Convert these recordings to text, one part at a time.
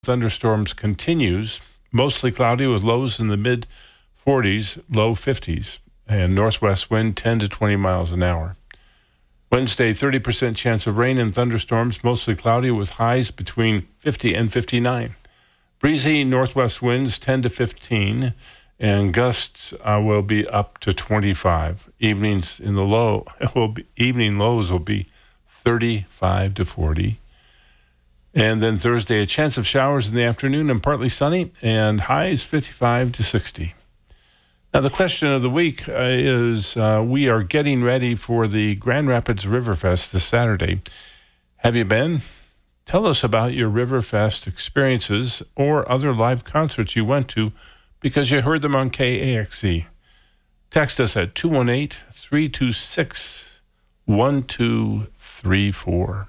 thunderstorms continues. Mostly cloudy with lows in the mid 40s, low 50s, and northwest wind 10 to 20 miles an hour. Wednesday, 30% chance of rain and thunderstorms, mostly cloudy with highs between 50 and 59. Breezy northwest winds 10 to 15, and gusts will be up to 25. Evening lows will be 35 to 40. And then Thursday, a chance of showers in the afternoon and partly sunny, and highs 55 to 60. Now, the question of the week is we are getting ready for the Grand Rapids Riverfest this Saturday. Have you been? Tell us about your Riverfest experiences or other live concerts you went to because you heard them on KAXE. Text us at 218-326-1234.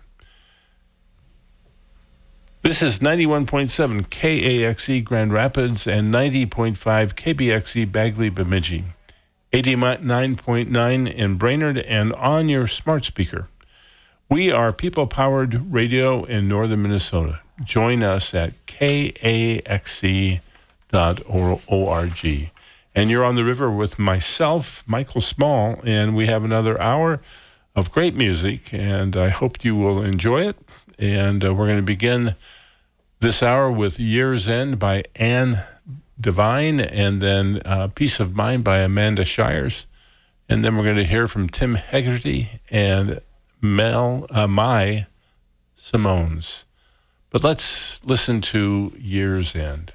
This is 91.7 KAXE Grand Rapids and 90.5 KBXE Bagley Bemidji, 89.9 in Brainerd and on your smart speaker. We are people-powered radio in northern Minnesota. Join us at kaxe.org. And you're on the river with myself, Michael Small, and we have another hour of great music, and I hope you will enjoy it. And we're going to begin this hour with Year's End by Anne Devine, and then Peace of Mind by Amanda Shires. And then we're going to hear from Tim Hegarty and Mai Simones. But let's listen to Year's End.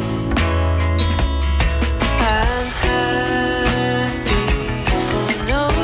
No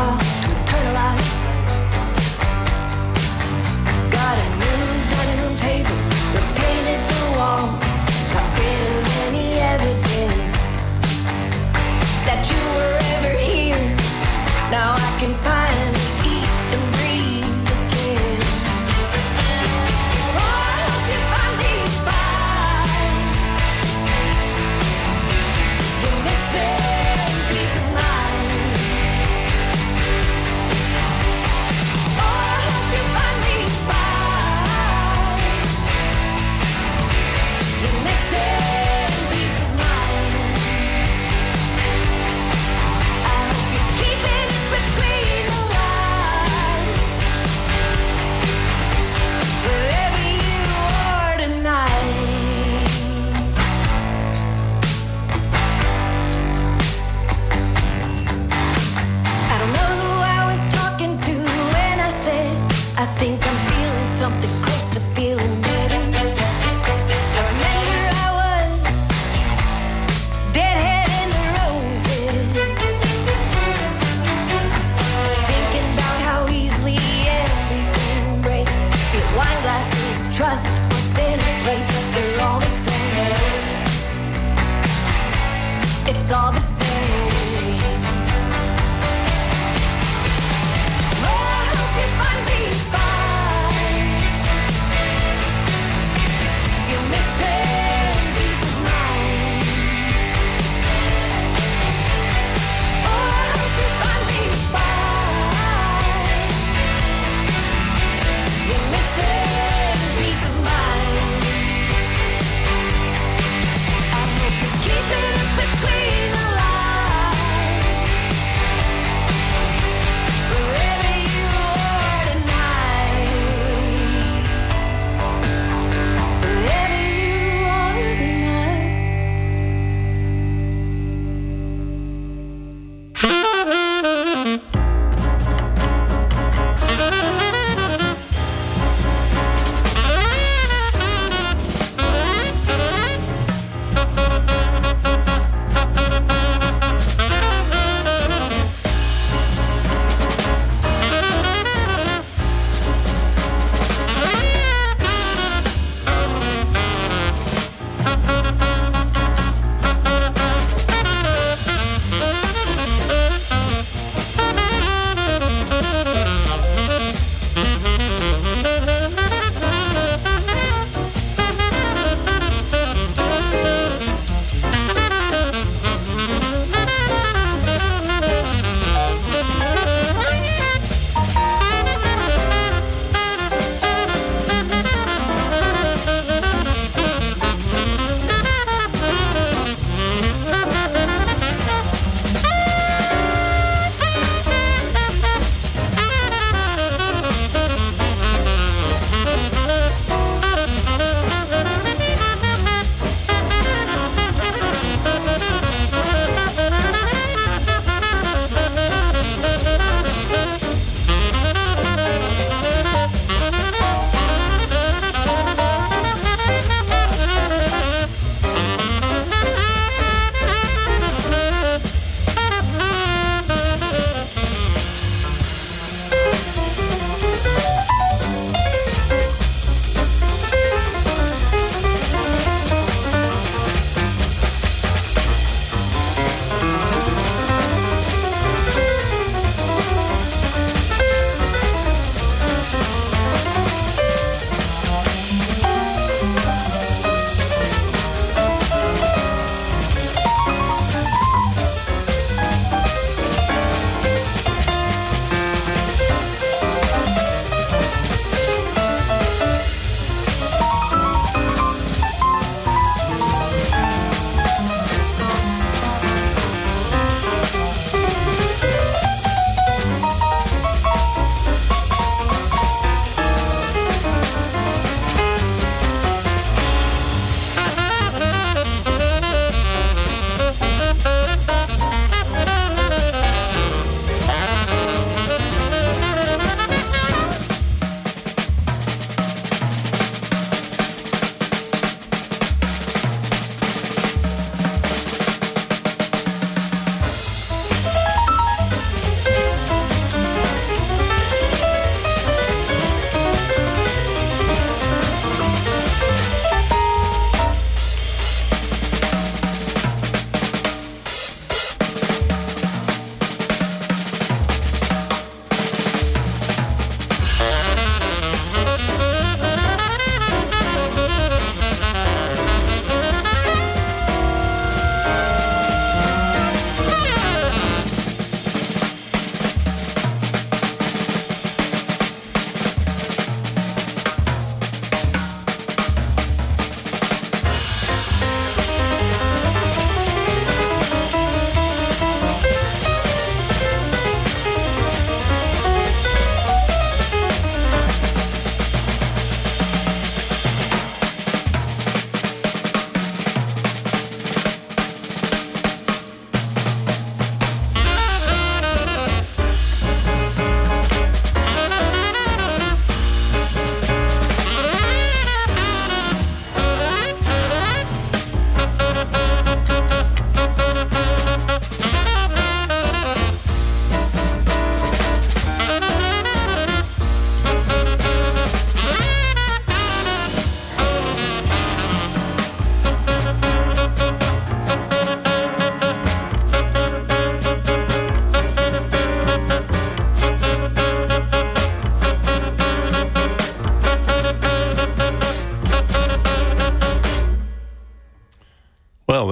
while to internalize. Got a new dining room table, repainted the walls, got rid of any evidence that you were ever here. Now I can finally eat and breathe again. Oh, I hope you finally find you're missing peace of mind. Oh, I hope you finally find you're missing peace of mind. I hope you keep it in between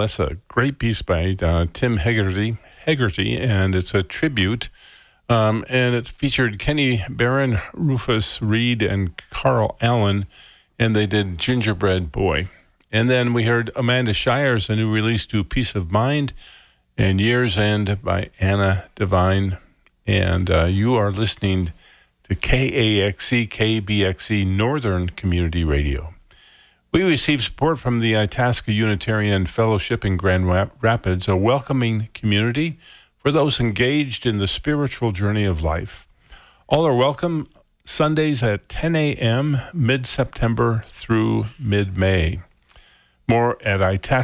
that's a great piece by Tim Hegarty, and it's a tribute. And it featured Kenny Barron, Rufus Reid, and Carl Allen, and they did Gingerbread Boy. And then we heard Amanda Shires, a new release to Peace of Mind, and Year's End by Anna Devine. And you are listening to KAXE, KBXE, Northern Community Radio. We receive support from the Itasca Unitarian Fellowship in Grand Rapids, a welcoming community for those engaged in the spiritual journey of life. All are welcome Sundays at 10 a.m. mid-September through mid-May. More at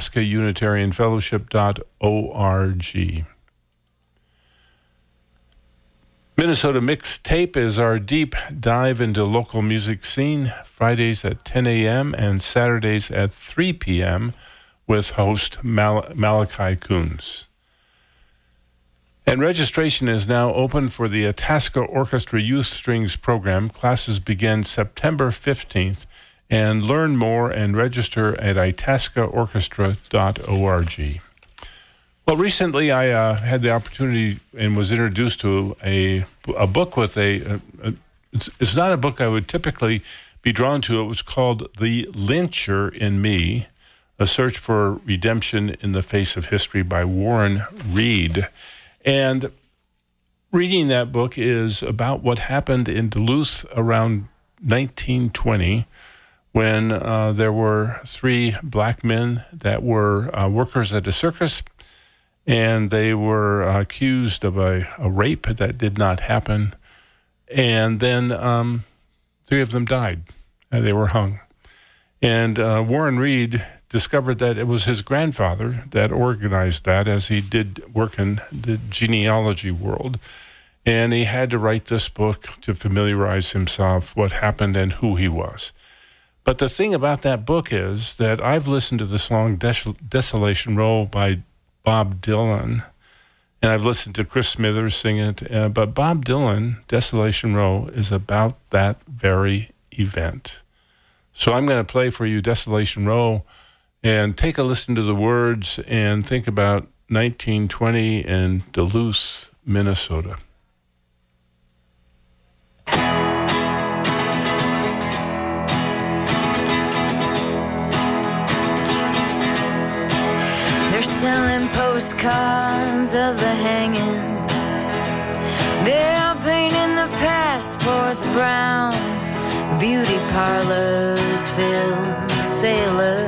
itascaunitarianfellowship.org. Minnesota Mixtape is our deep dive into local music scene, Fridays at 10 a.m. and Saturdays at 3 p.m. with host Malachi Coons. And registration is now open for the Itasca Orchestra Youth Strings program. Classes begin September 15th, and learn more and register at itascaorchestra.org. Well, recently I had the opportunity and was introduced to a book with it's not a book I would typically be drawn to. It was called The Lyncher in Me, A Search for Redemption in the Face of History by Warren Reid. And reading that book is about what happened in Duluth around 1920 when there were 3 black men that were workers at a circus, and they were accused of a rape that did not happen. And then 3 of them died. They were hung. And Warren Reid discovered that it was his grandfather that organized that, as he did work in the genealogy world. And he had to write this book to familiarize himself what happened and who he was. But the thing about that book is that I've listened to the song Desolation Row by Bob Dylan, and I've listened to Chris Smithers sing it, but Bob Dylan, Desolation Row, is about that very event. So I'm going to play for you Desolation Row, and take a listen to the words and think about 1920 in Duluth, Minnesota. They're selling postcards of the hanging. They're painting the passports brown. The beauty parlors fill sailors.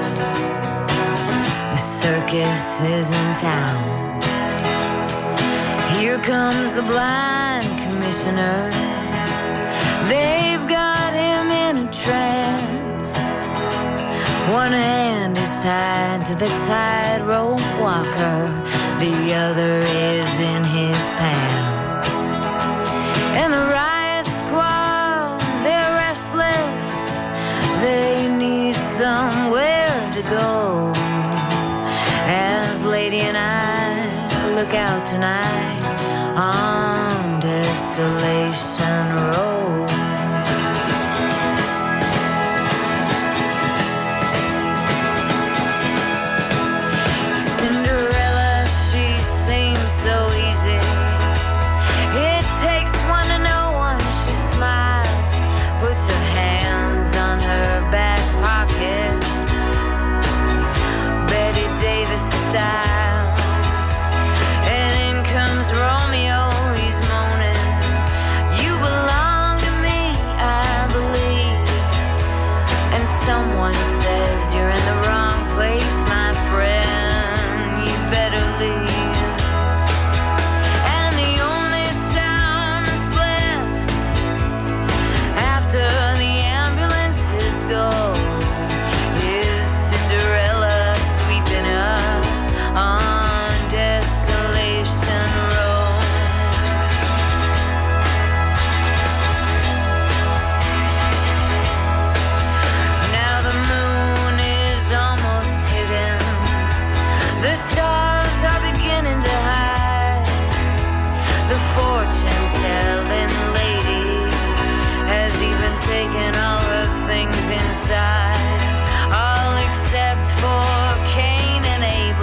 The circus is in town. Here comes the blind commissioner. They've got him in a trance. One hand is tied to the tightrope walker, the other is in his pants. And the riot squad, they're restless. They need somewhere to go. As Lady and I look out tonight on Desolation Road. Cinderella, she seems so easy. It takes one to know one. She smiles, puts her hands on her back pockets, Betty Davis style. And in comes Romeo, he's moaning, "You belong to me, I believe." And someone says, "You're in the wrong place, my friend, you better leave." And the only sound that's left after the ambulances go is Cinderella sweeping up on Desolation Road. Now the moon is almost hidden. The stars are beginning to hide. The fortune-telling lady has even taken all her things inside, all except for Cain and Abel.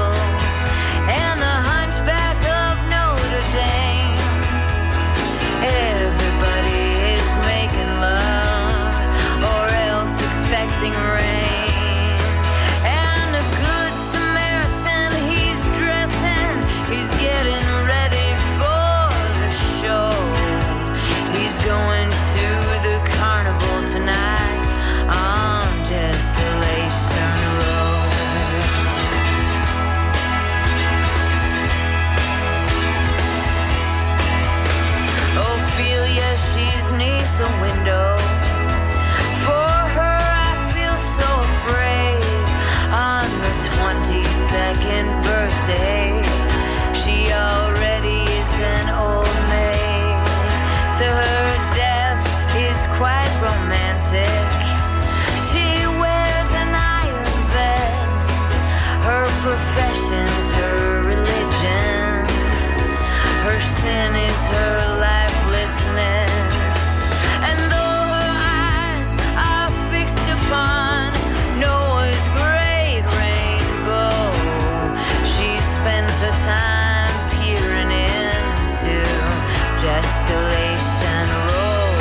neath the window. For her I feel so afraid. On her 22nd birthday, she already is an old maid. To her, death is quite romantic. She wears an iron vest. Her profession's her religion. Her sin is her lifelessness. And though her eyes are fixed upon Noah's great rainbow, she spends her time peering into Desolation Road.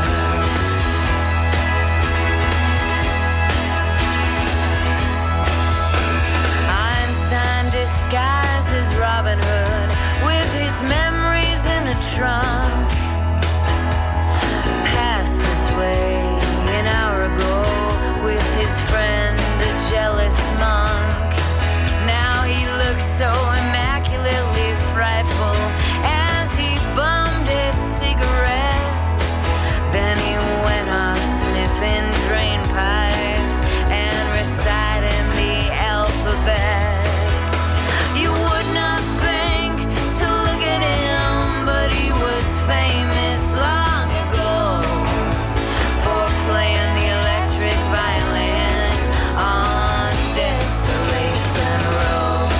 Einstein disguises Robin Hood with his memories in a trunk. Passed this way an hour ago with his friend, a jealous monk. Now he looks so immaculately frightful as he bummed his cigarette. Then he went off sniffing drain pipes and reciting the alphabet. You would not think to look at him, but he was famous long ago for playing the electric violin on Desolation Road.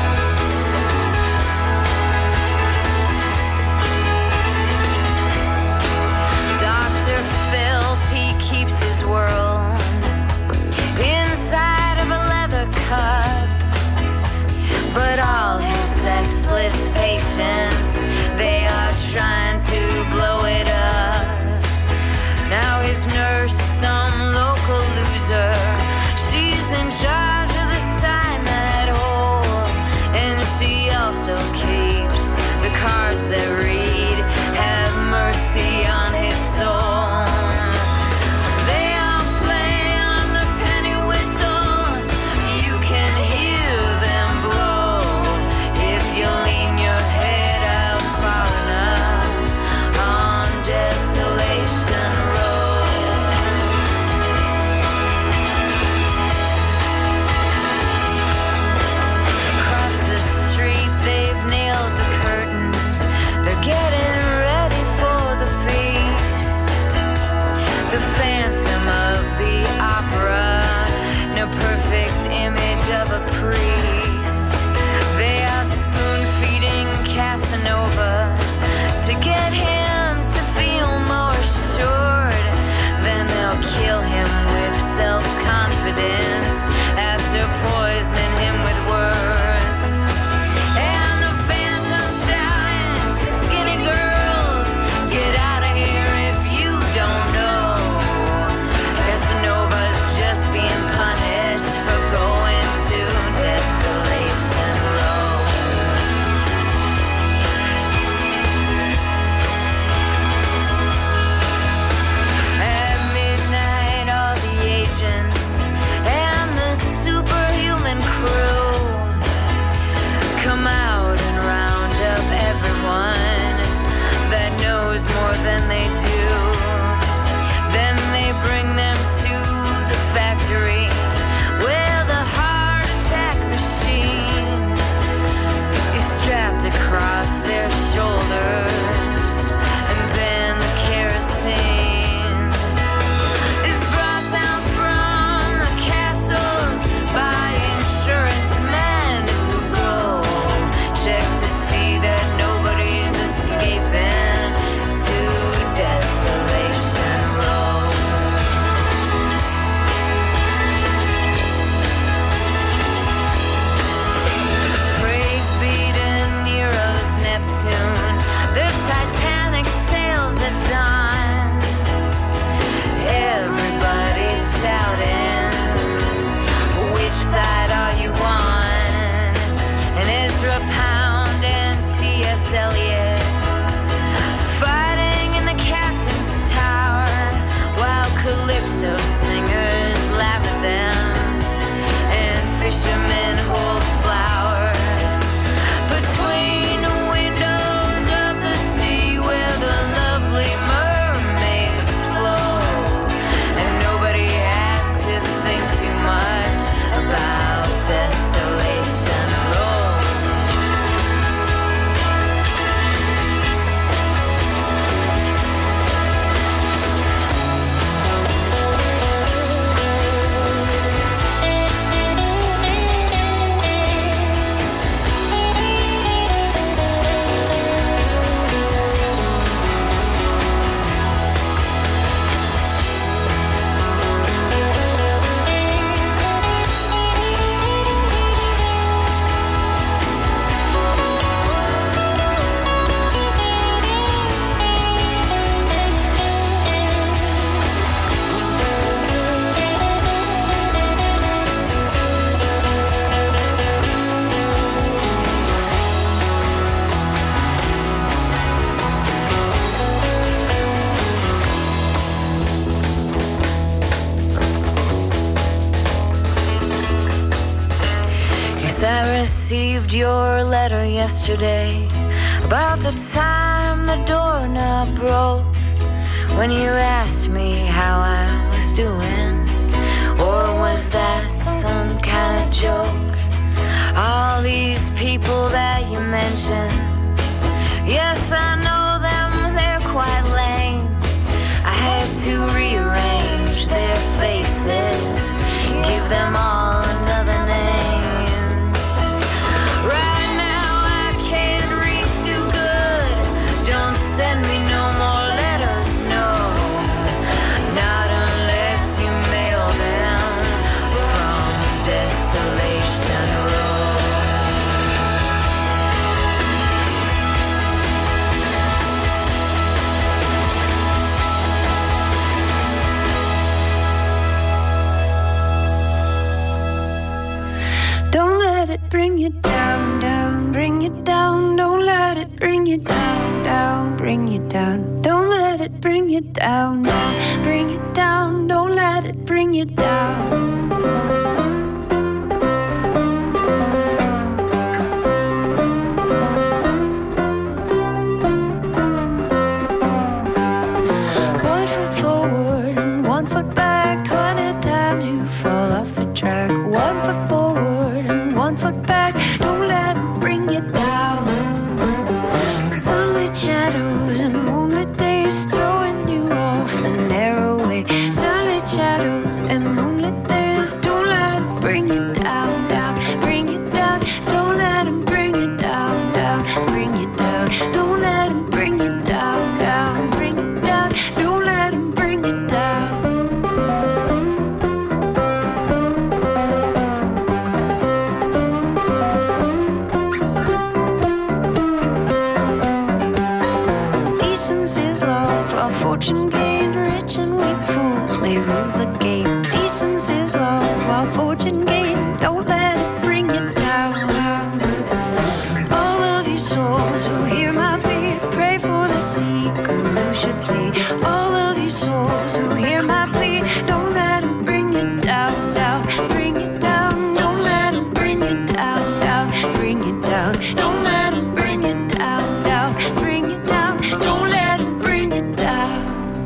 Dr. Philp, he keeps his world inside of a leather cup. But all his sexless patients, they are trying to blow it up. Now his nurse, some local loser, she's in charge of the cyanide hole. And she also keeps the cards that read, "Have mercy on his soul." They all play on the penny whistle. You can hear them blow if you lean your head out far enough on Desolation Road. Across the street they've nailed the curtains. They're getting ready for the feast. The Phantom of the Opera, no perfect image of a priest. They are spoon-feeding Casanova to get him to feel more assured. Then they'll kill him with self-confidence after poisoning him with words. And the Phantom shouting to skinny girls, "Get out of here if you don't know. Casanova's just being punished for going to Desolation Road." At midnight, all the agents received your letter yesterday about the time the doorknob broke, when you asked me how I was doing, or was that some kind of joke? All these people that you mentioned, yes, I know them, they're quite lame. I had to rearrange their faces, give them all another name. Right now I can't read too good. Don't send me no more letters, no. Not unless you mail them from Desolation Road. Don't let it bring you down, down, bring you down. Don't let it bring you down, down, bring you down. Don't let it bring you down, down, bring you down. Don't let it bring you down. One foot forward and 1 foot back. 20 times you fall off the track. 1 foot forward and 1 foot back. Don't let it bring you down. Sunlit shadows and moonlit days throwing you off the narrow way. Sunlit shadows and moonlit days. Don't let it bring you down, down, bring you down. Don't let it bring you down, down, bring you down. Don't let it bring you down, down, bring you down. Don't let it bring you down. Decency's lost while fortune gained. Rich and weak fools may rule the game. Decency's lost while fortune gained. Don't let it bring you down. All of you souls who hear my plea, pray for the seeker who should see. All of you souls who hear my plea, don't let it bring you down, down, bring you down. Don't let it bring you down, down, bring you down. Don't let it bring you down, down, bring you down. Don't let it bring you down.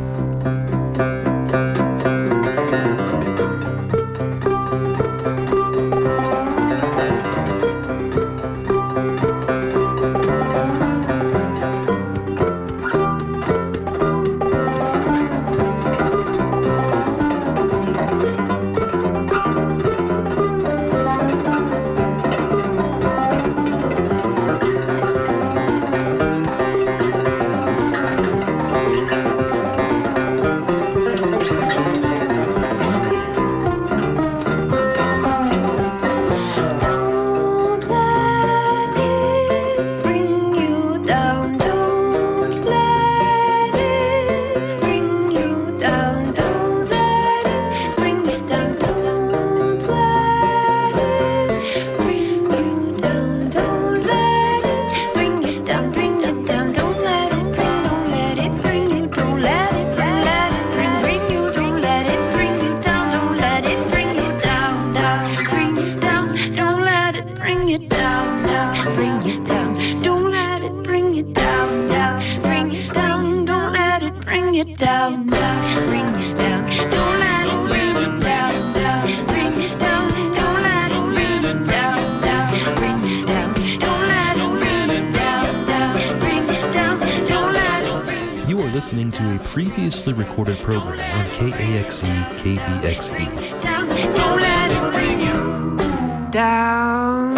Don't let it bring you down. Don't let it bring you down. Don't let it bring you down. Don't let it bring you down. Don't let it bring you down. Bring it down. Don't let it bring you. Don't let it bring you. Don't let it bring you down. Don't let it bring you down. Down. Bring you down. Don't let it bring you down. Down. Bring you down. Don't let it bring you down. Down. Bring you down. Don't let it bring you down. Down. Bring you down. Don't let it bring you down. Down. Bring you down. Don't let it bring you down. Down. Bring you down. Don't let it bring you down. Down. Bring you down. Don't let it bring you You are listening to a previously recorded program on KAXE KBXE. down. Don't let it bring you down.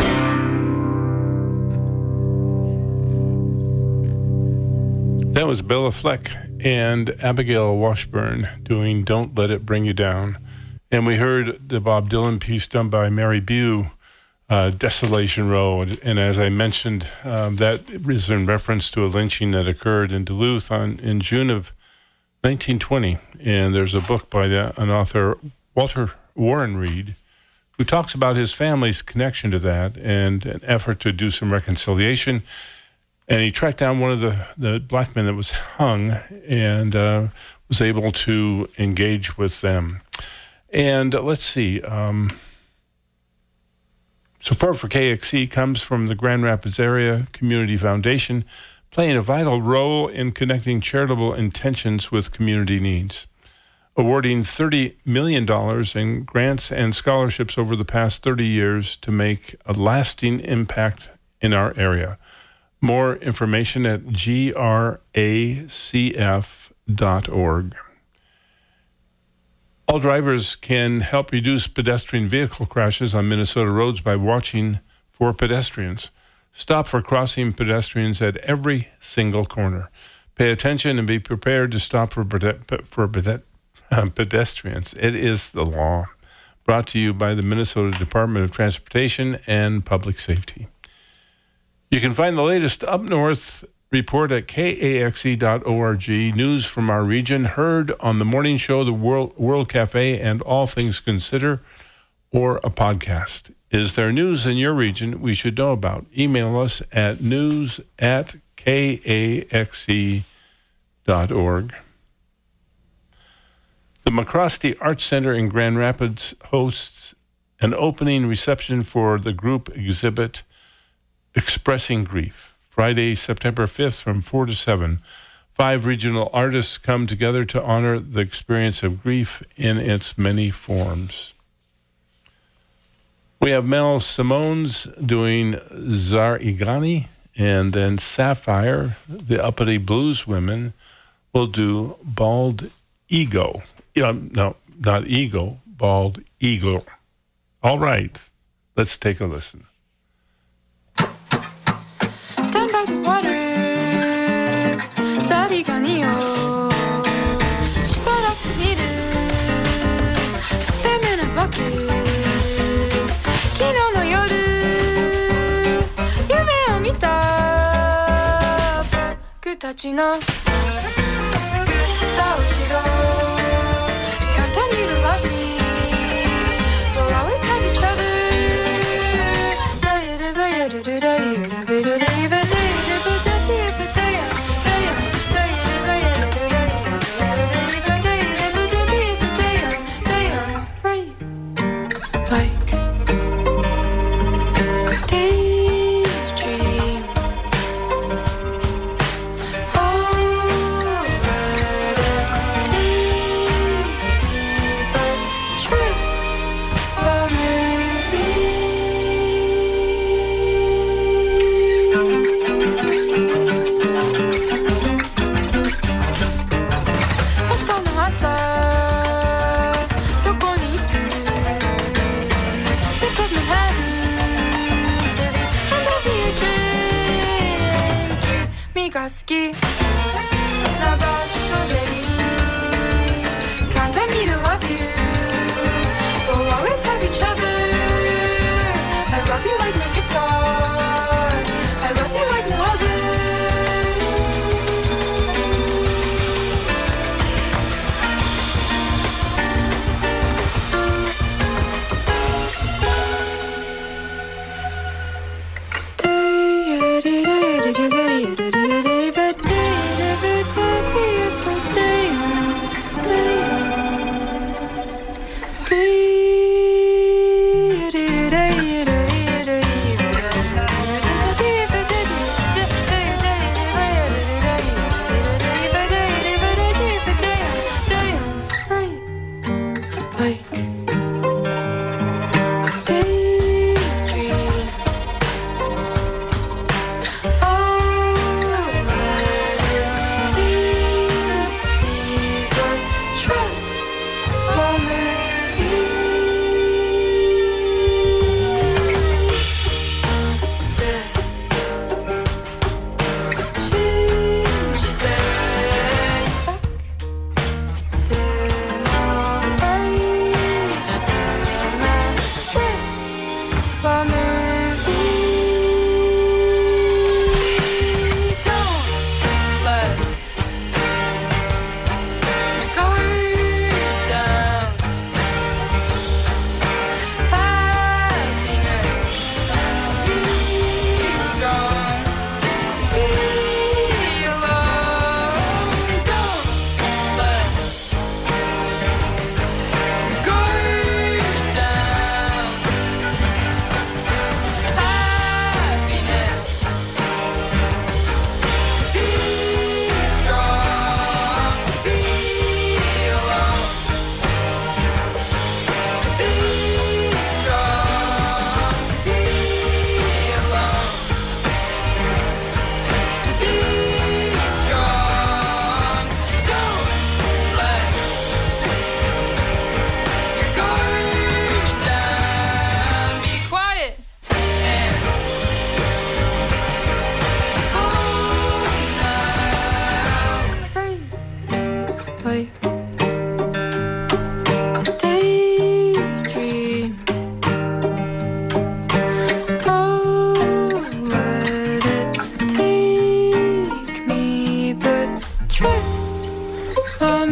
That was Bella Fleck and Abigail Washburn doing Don't Let It Bring You Down. And we heard the Bob Dylan piece done by Mary Bew, Desolation Road. And as I mentioned, that is in reference to a lynching that occurred in Duluth in June of 1920. And there's a book by an author, Walter Warren Reed, who talks about his family's connection to that and an effort to do some reconciliation. And he tracked down one of the black men that was hung and was able to engage with them. And let's see. Support for KXC comes from the Grand Rapids Area Community Foundation, playing a vital role in connecting charitable intentions with community needs. Awarding $30 million in grants and scholarships over the past 30 years to make a lasting impact in our area. More information at gracf.org. All drivers can help reduce pedestrian vehicle crashes on Minnesota roads by watching for pedestrians. Stop for crossing pedestrians at every single corner. Pay attention and be prepared to stop for pedestrians. It is the law. Brought to you by the Minnesota Department of Transportation and Public Safety. You can find the latest Up North report at kaxe.org. News from our region heard on the morning show, the World Cafe, and All Things Consider, or a podcast. Is there news in your region we should know about? Email us at news@kaxe.org. The McCrosty Arts Center in Grand Rapids hosts an opening reception for the group exhibit Expressing Grief, Friday, September 5th from 4 to 7. 5 regional artists come together to honor the experience of grief in its many forms. We have Mel Simones doing Zarigani, and then Sapphire, the Uppity Blues Women, will do Bald Ego. No, not Ego, Bald Eagle. All right, let's take a listen. Down by the water, Zariganiよしばらく見る Put them in a bucket 昨日の夜夢を見た僕たちの作ったお城 Can't you love me We'll always have each other Ski. Na basho de Can't I meet love you We'll always have each other I love you like my guitar I love you like no other Day, I daydream. Oh, let it take me, but trust I'm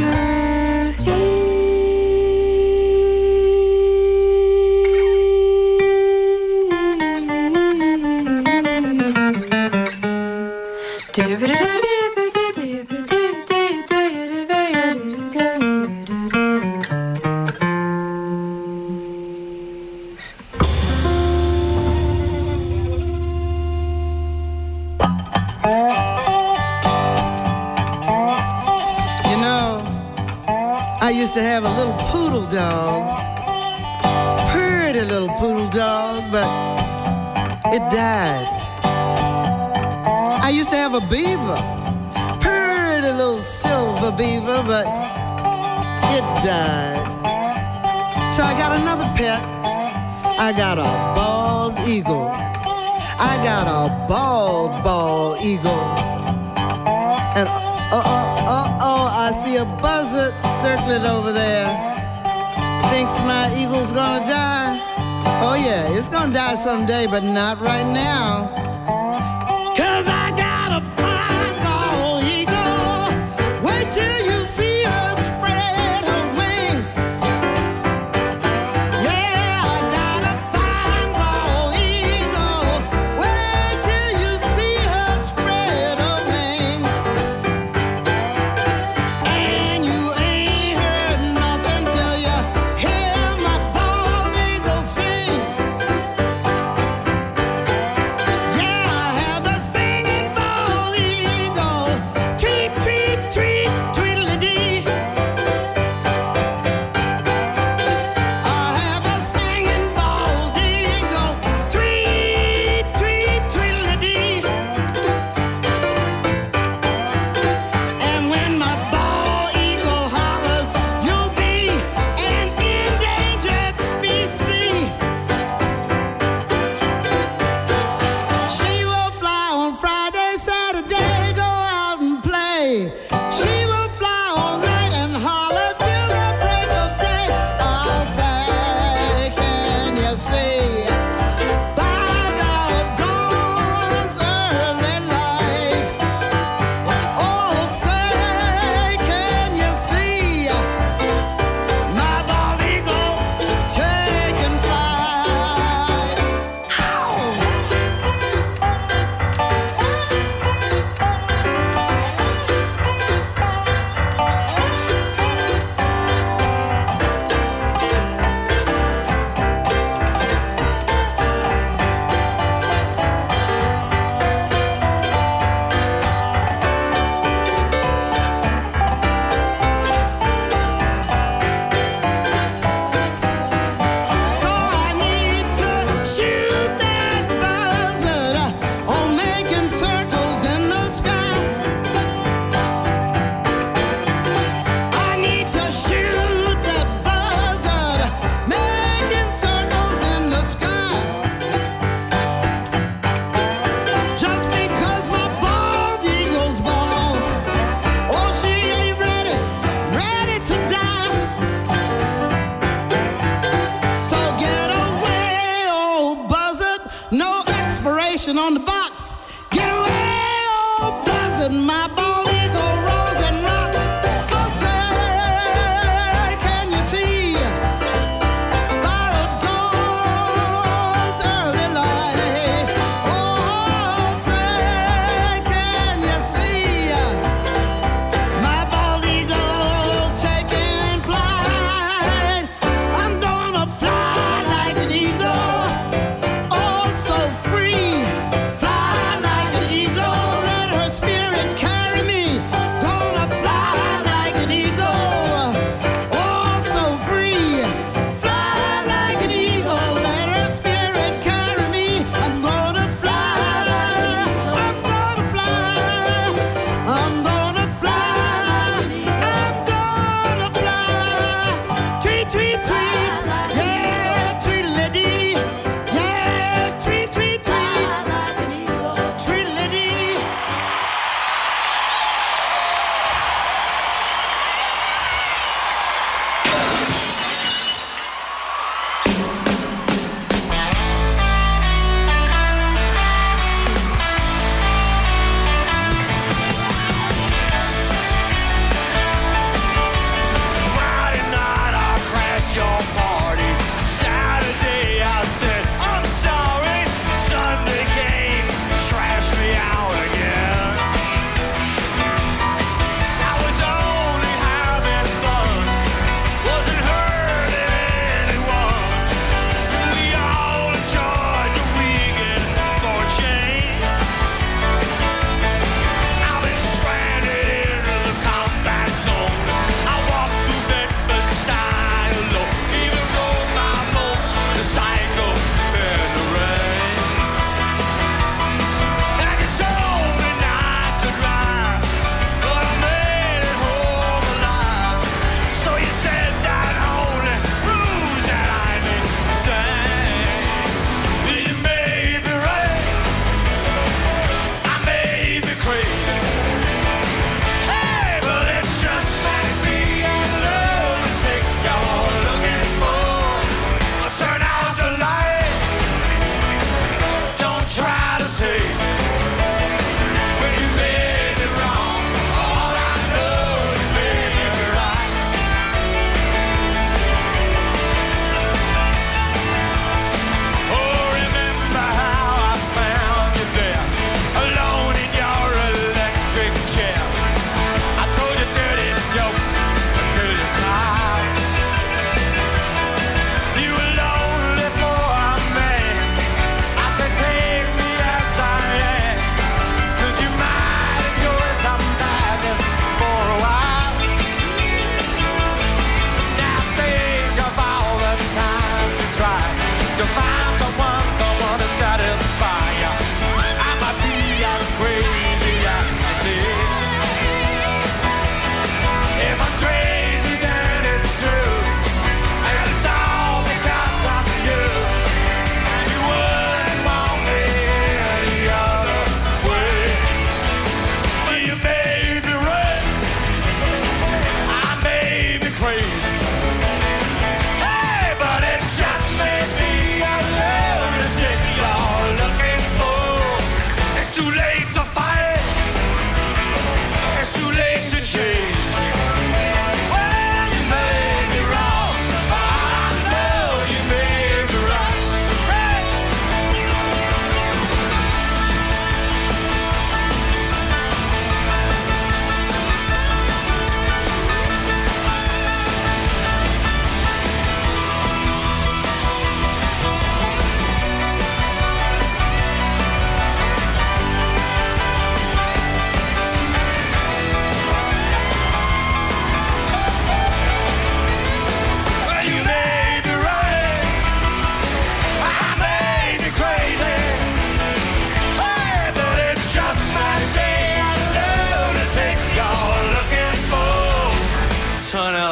You know, I used to have a little poodle dog, pretty little poodle dog, but it died. I used to have a beaver, pretty little silver beaver, but it died. So I got another pet. I got a bald eagle. I got a bald eagle. And I see a buzzard circling over there. Thinks my eagle's gonna die. Oh yeah, it's gonna die someday, but not right now. 'Cause I got a fine bald eagle. Wait till you see her spread her wings. Yeah, I got a fine bald eagle. Wait till you see her spread her wings. And you ain't heard nothing till you hear my bald eagle sing. Yeah.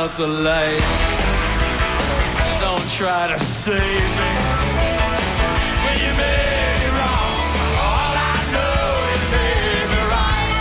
out the light. Don't try to save me when you made me wrong. All I know is made me right.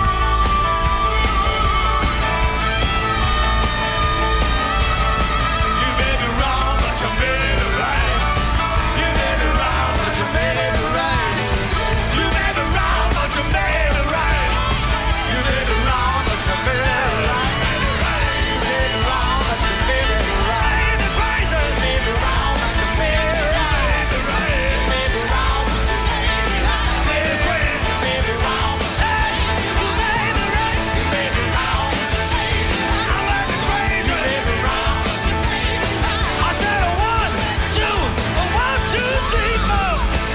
You made me wrong, but you made me right. You made me wrong, but you made me right. You made me wrong, but you made me right. You made me wrong, but you made me right. You made me wrong, but you made me right. You made me wrong, but you made me right. You made me wrong, but you made me right. You made me crazy, you made me wrong, hey, you made me right. You made me wrong, but you made me right. I went crazy, you made me wrong, but you made me right. I said a 1, 2, a 1, 2, 3, 4.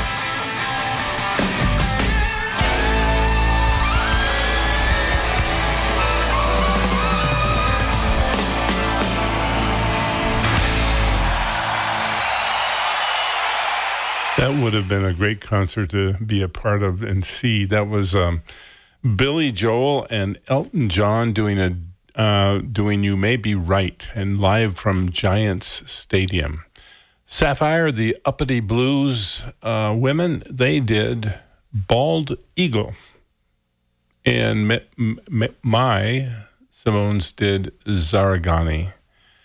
That would have been a great concert to be a part of and see. That was Billy Joel and Elton John doing "You May Be Right" and live from Giants Stadium. Sapphire, the Uppity Blues women, they did "Bald Eagle," and my Simone's did "Zaragani."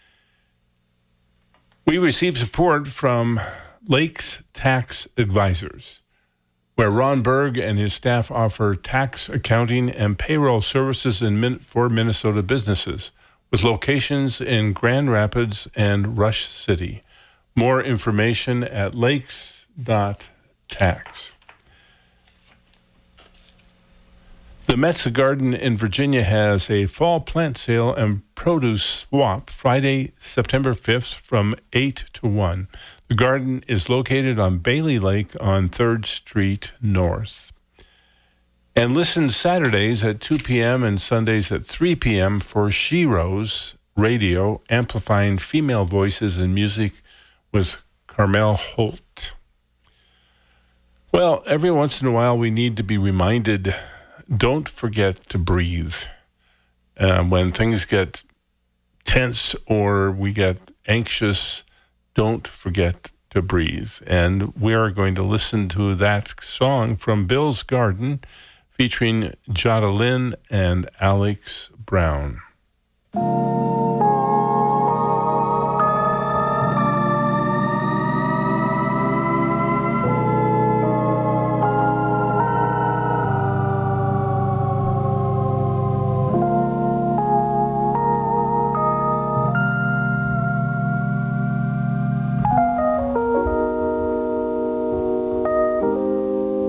We received support from Lakes Tax Advisors, where Ron Berg and his staff offer tax, accounting, and payroll services for Minnesota businesses, with locations in Grand Rapids and Rush City. More information at lakes.tax. The Metza Garden in Virginia has a fall plant sale and produce swap Friday, September 5th from 8 to 1. The garden is located on Bailey Lake on 3rd Street North. And listen Saturdays at 2 p.m. and Sundays at 3 p.m. for She Rose Radio, amplifying female voices and music with Carmel Holt. Well, every once in a while we need to be reminded, don't forget to breathe. When things get tense or we get anxious, don't forget to breathe. And we are going to listen to that song from Bill's Garden featuring Jada Lynn and Alex Brown.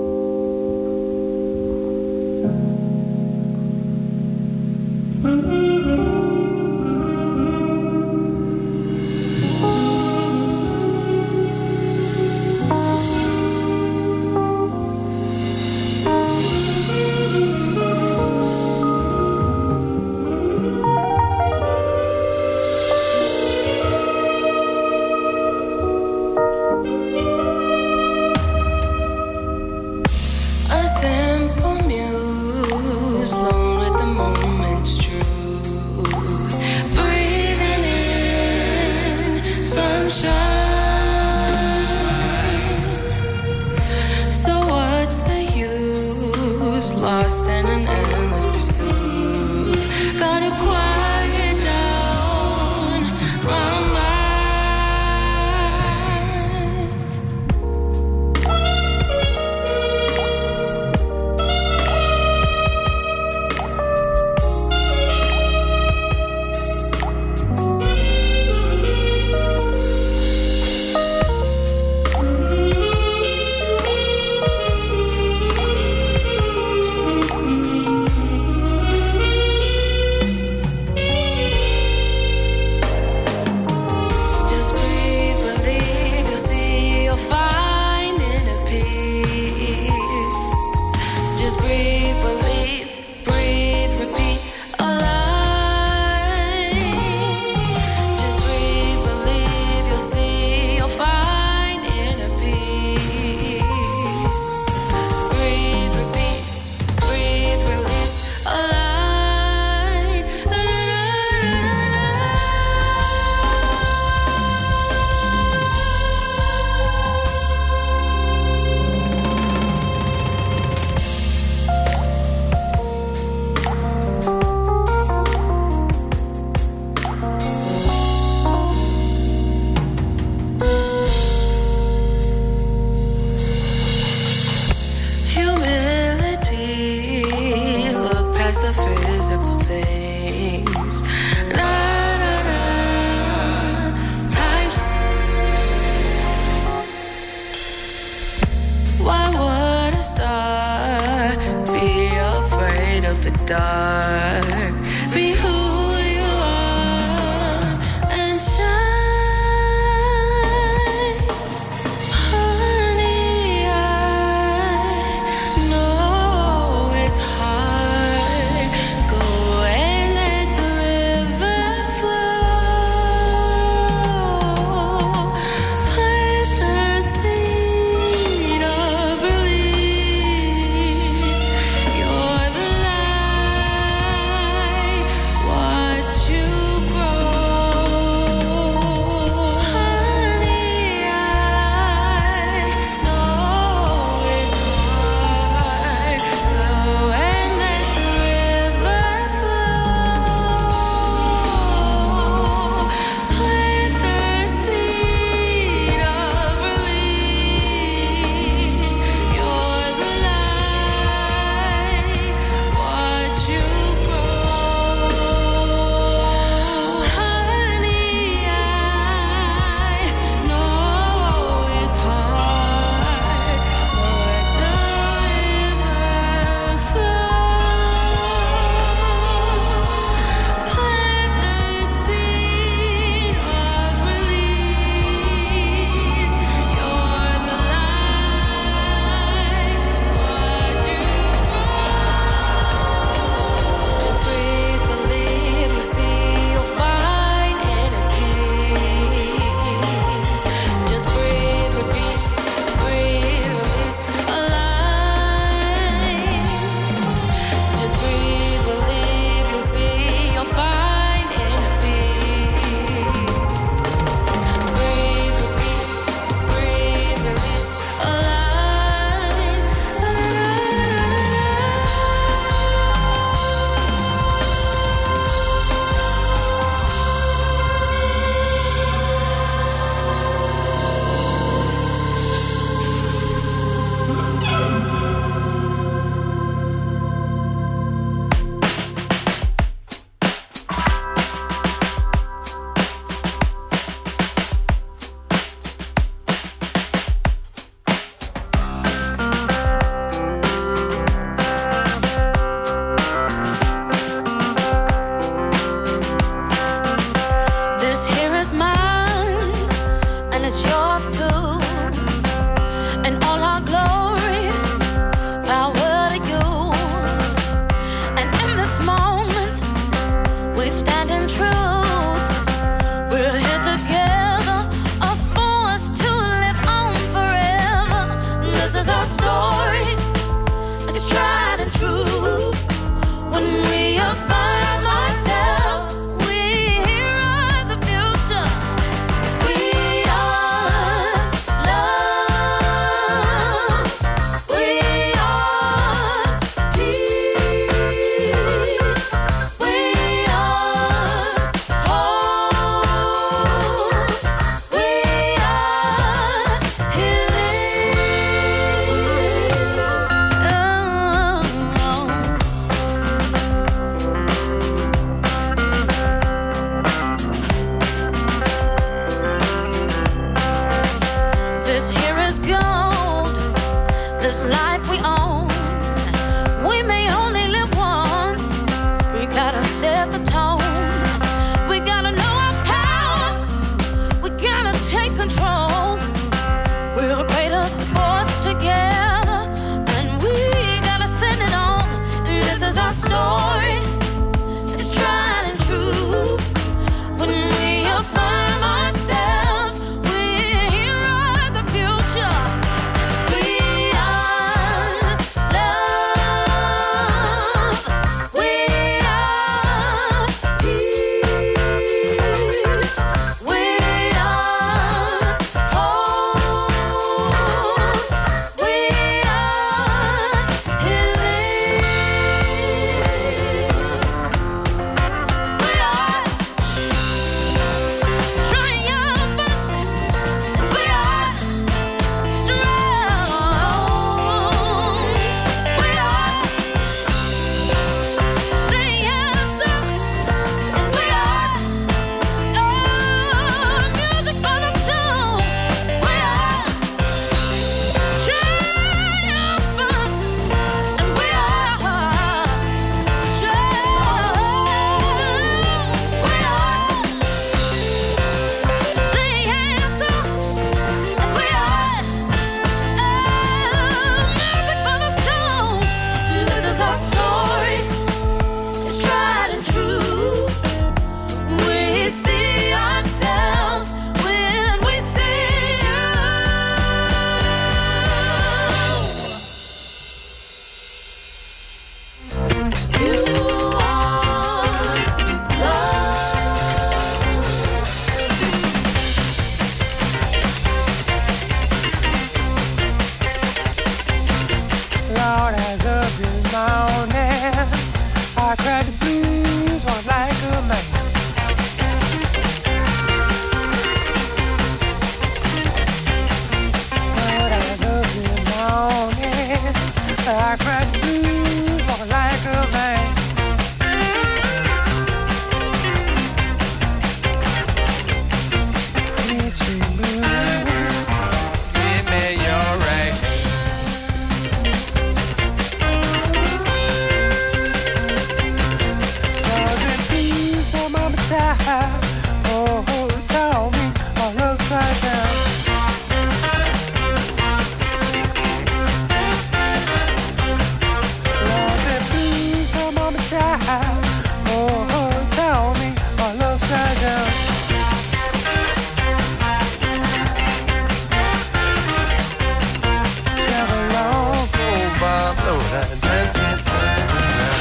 Mm-hmm. child. Oh, tell me all upside down. Lord, that blues for mama child. Oh, tell me all upside down. Travel long, oh, Bob, Lord, I just can't turn around.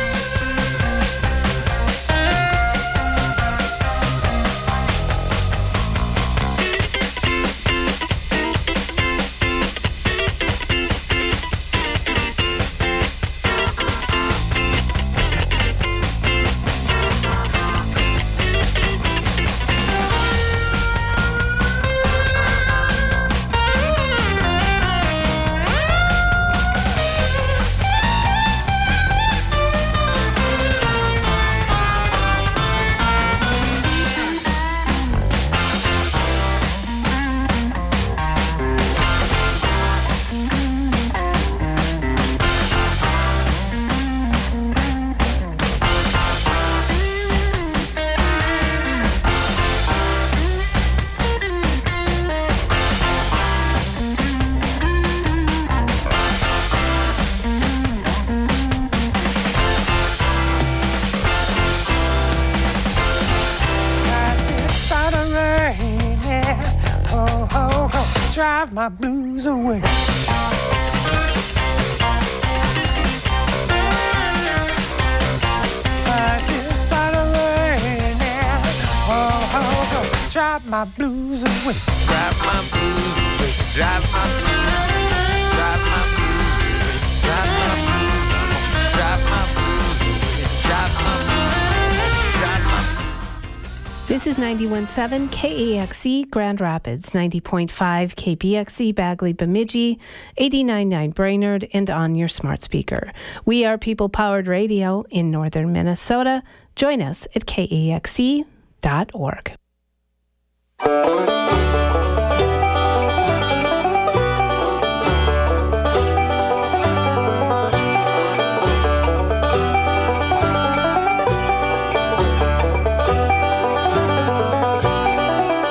Drive my blues away. Like it started raining. Oh, drive my blues away. Drive my blues away. Drive my blues away. Drive my blues away. Drive my blues away. Drive my blues away. Drive my blues away. This is 91.7 KAXE Grand Rapids, 90.5 KPXE Bagley Bemidji, 89.9 Brainerd, and on your smart speaker. We are people-powered radio in northern Minnesota. Join us at kaxe.org.